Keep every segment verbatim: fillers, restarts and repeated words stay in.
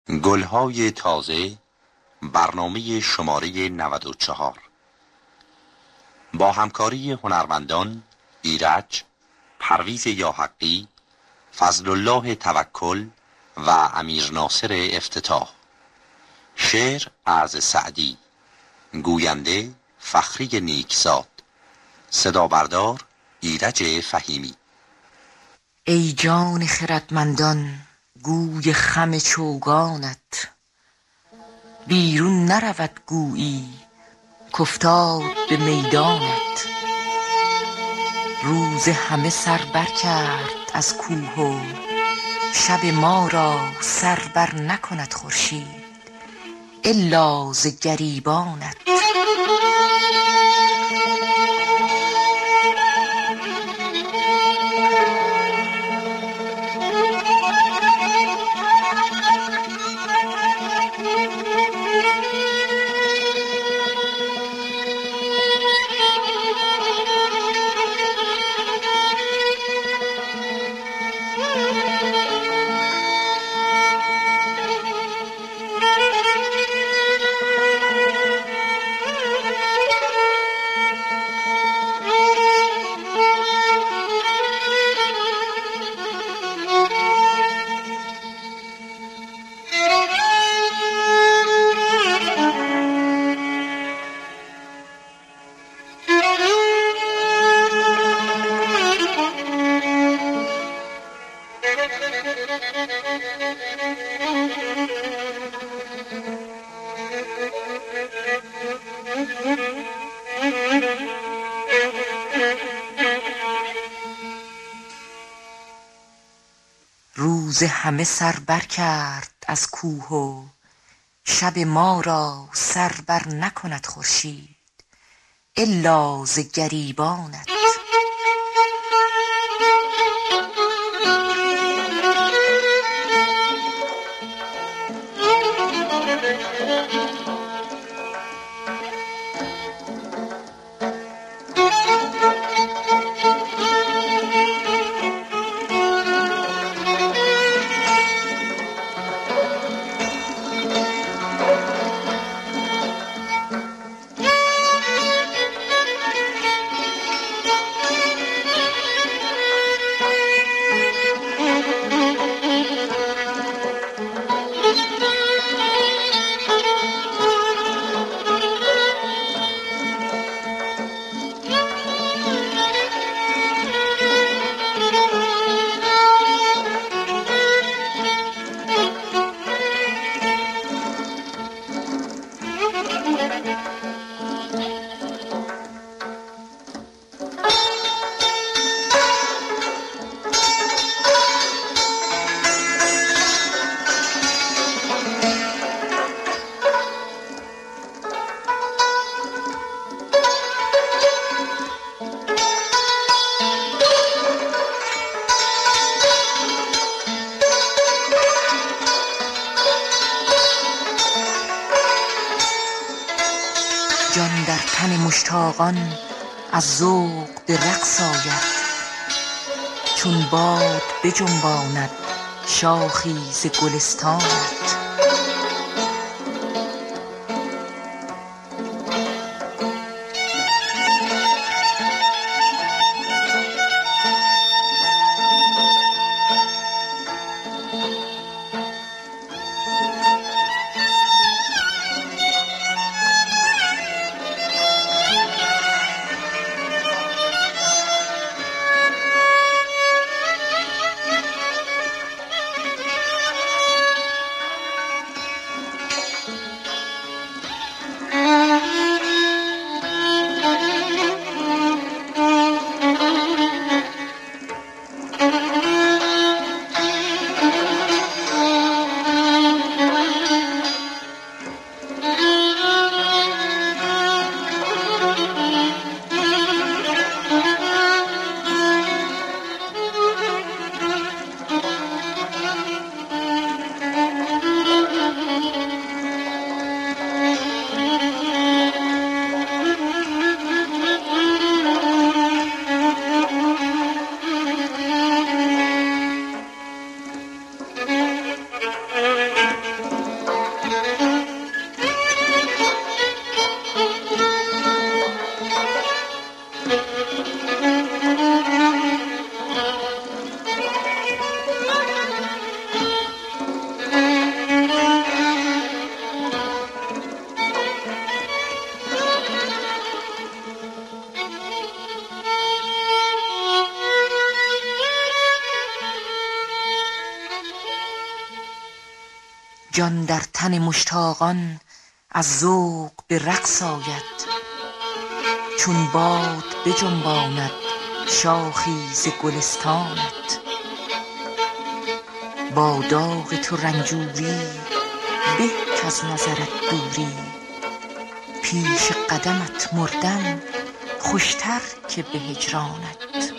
گلهای تازه، برنامه شماره نود و چهار با همکاری هنرمندان ایرج، پرویز یاحقی، فضل الله توکل و امیر ناصر افتتاح. شعر از سعدی، گوینده فخری نیکزاد، صدا بردار ایرج فهیمی. ای جان خردمندان گوی خم چوگانت، بیرون نرود گویی کافتاد به میدانت. روز همه سر بر کرد از کوه و شب ما را سر بر نکند خورشید الا ز گریبانت. روز همه سر بر کرد از کوه و شب ما را سر بر نکند خورشید الا ز گریبانت. جان در تن مشتاقان از ذوق به رقص آید، چون باد بجنباند شاخی ز گلستانت. جان در تن مشتاقان از ذوق به رقص آید. چون باد بجنباند شاخی ز گلستانت، با داغ تو رنجوری به کز نظرت دوری. پیش قدمت مردن خوشتر که به هجرانت.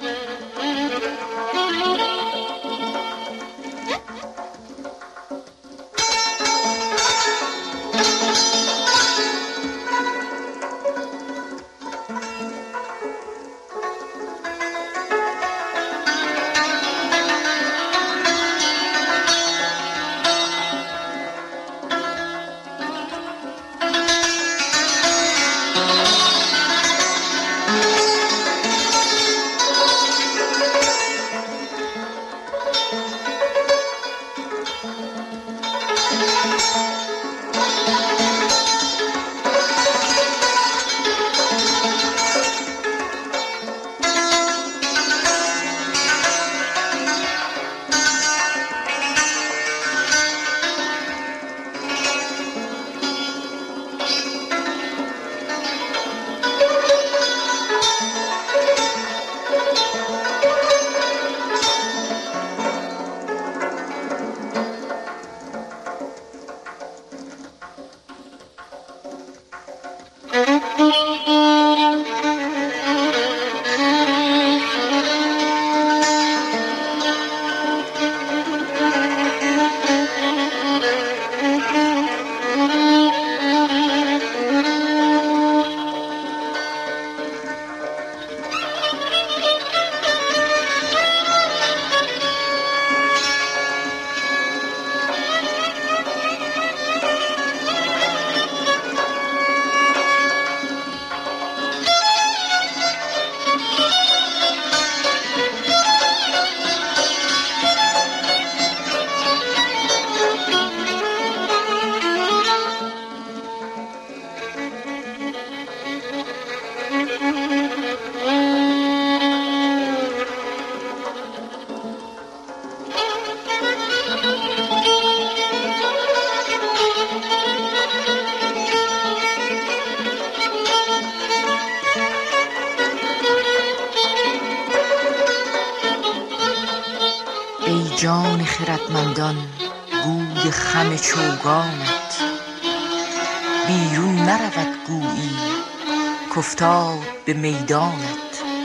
جان خردمندان گوی خم چوگانت، بیرون نرود گویی کافتاد به میدانت.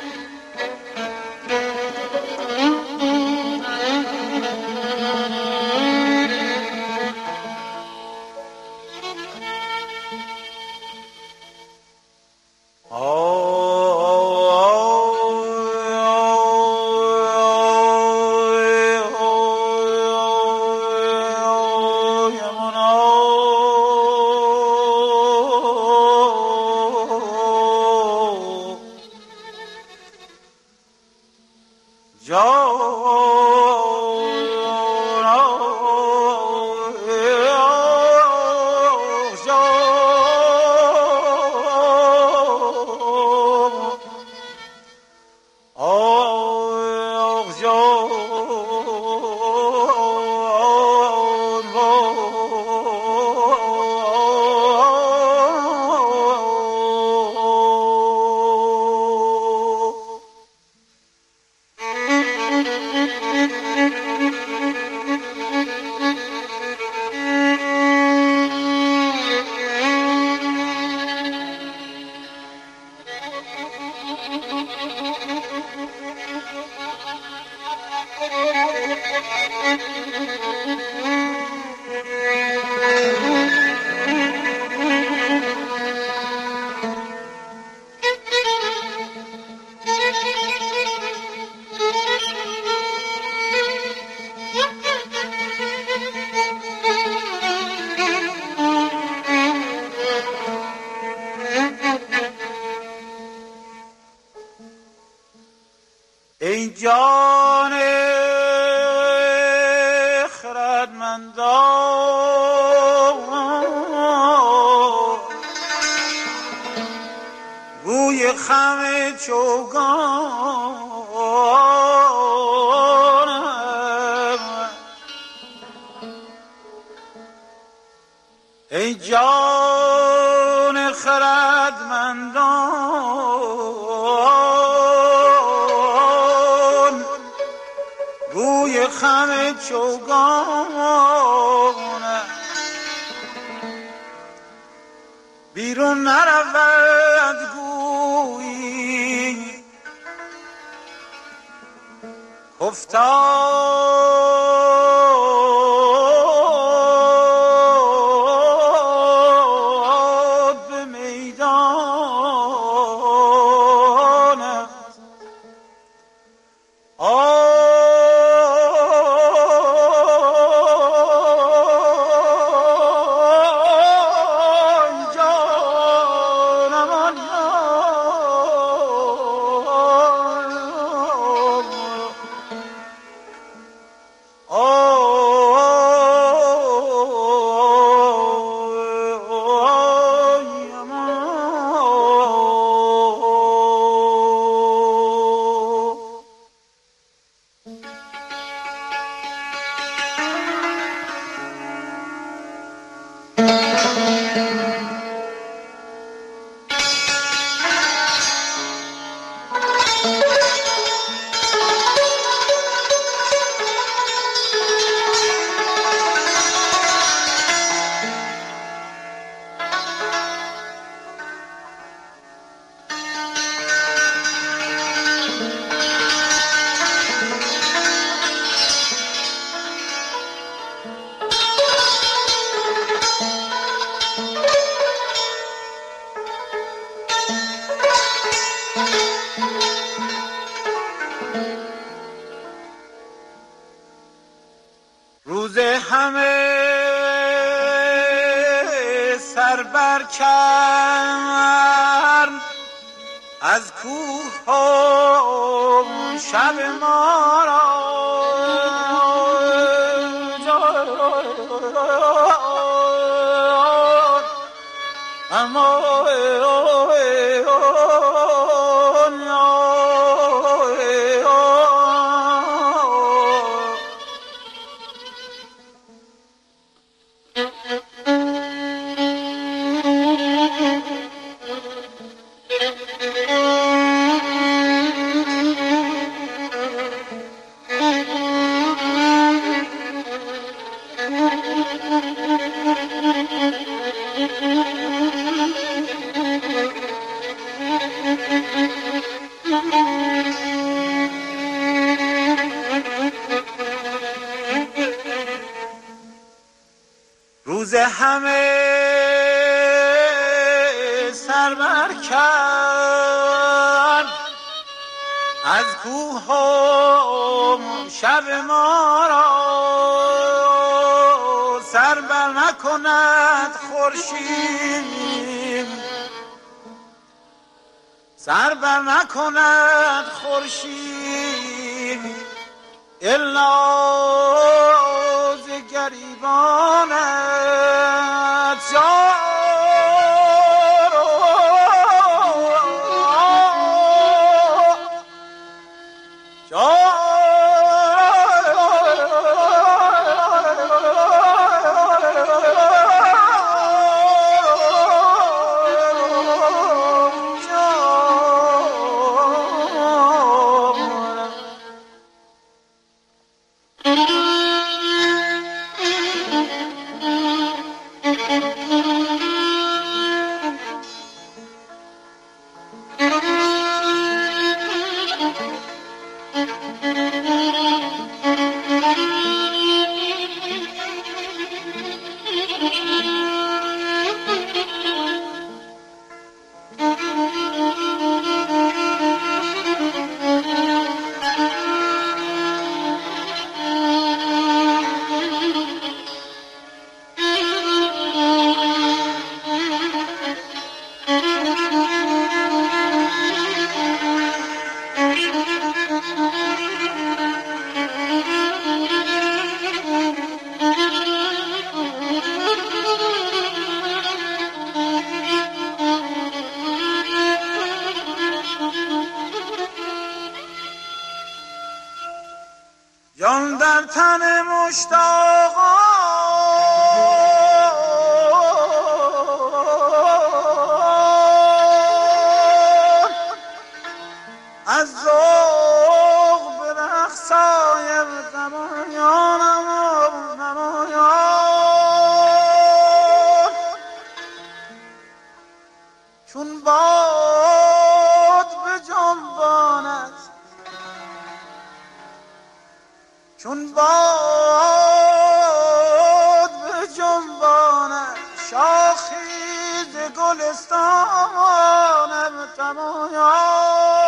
ای جان خردمندان گوی خم چوگانم، ای جان خردمندان گوی خم چوگان بیرون نرود گویی افتاد به میدان آی جانم روز همه سر بر کرد از کوه ها شب ما را اما روز همه سر بر کرد از کوه ها شب ما را سر بر نکند خورشید سر بر نکند خورشید الا ز گریبانت جان در تن مشتاقان چون باد به جنباند، چون باد به جنباند شاخی ز گلستانم تمایا.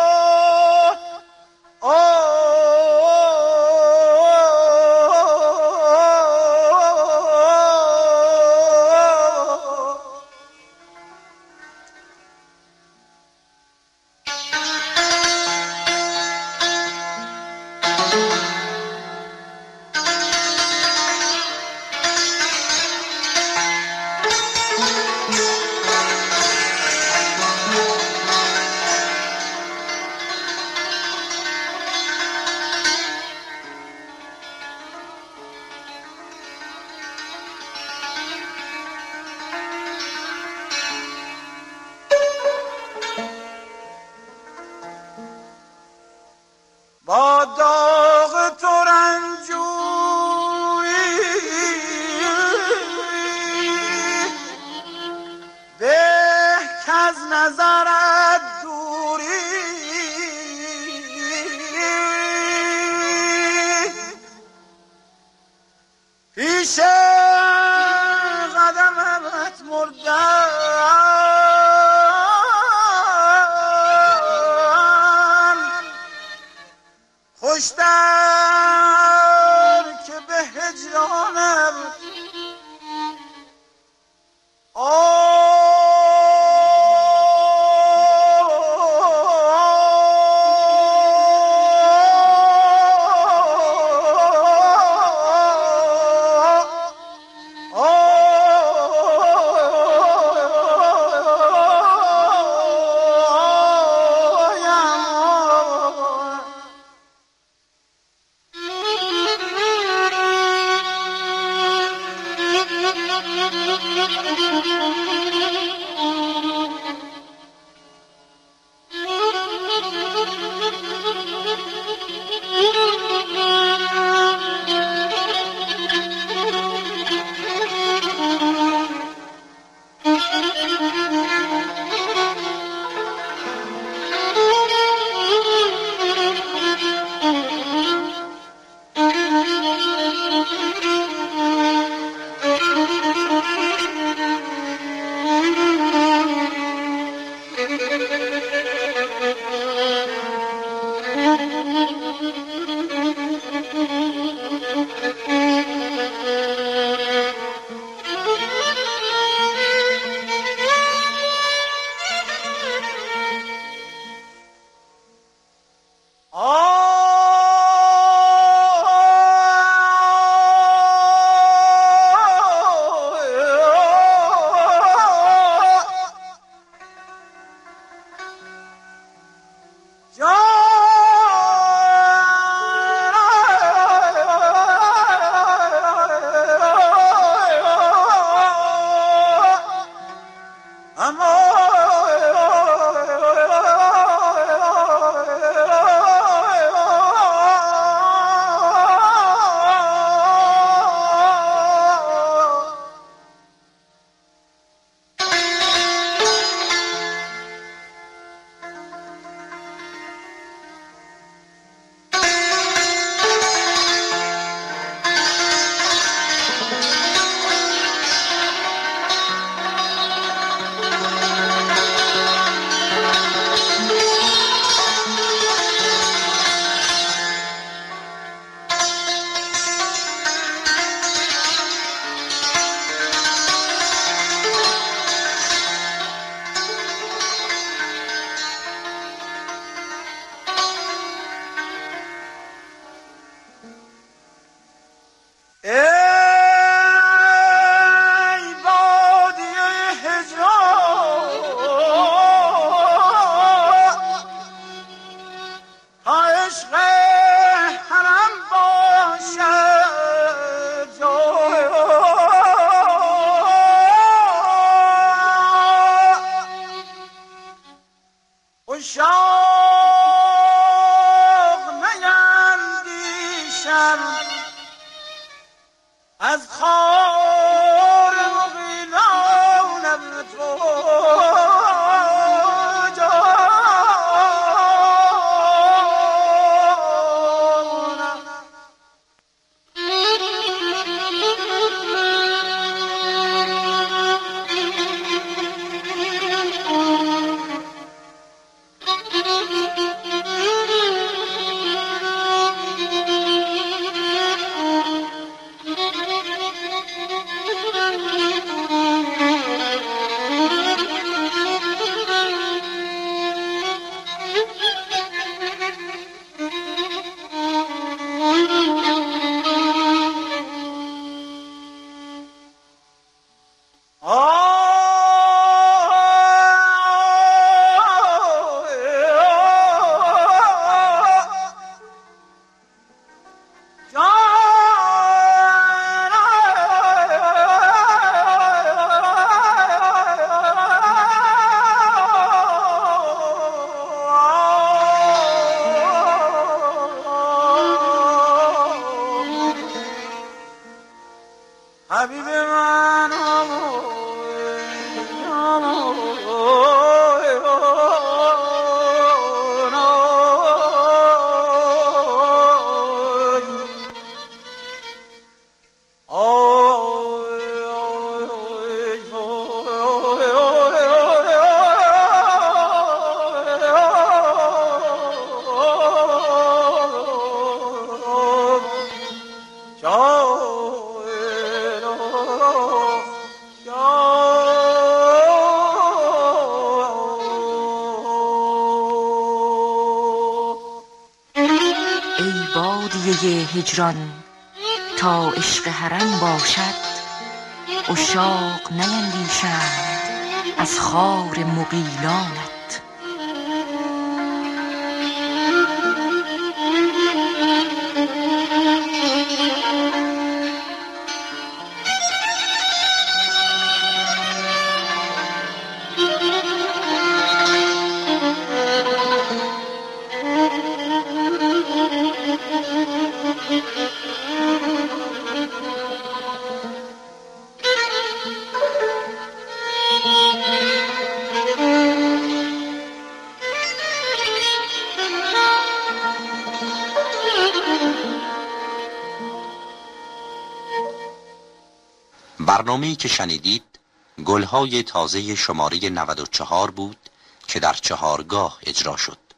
با داغ تو رنجوری به کز نظرت دوری، پیش قدمت مردم خوشتر که به هجرانم. حبیب من بادیه هجران تا عشق حرم باشد، عشاق نیندیشند از خار مغیلانت. برنامه‌ای که شنیدید گلهای تازه شماره نود و چهار بود که در چهارگاه اجرا شد.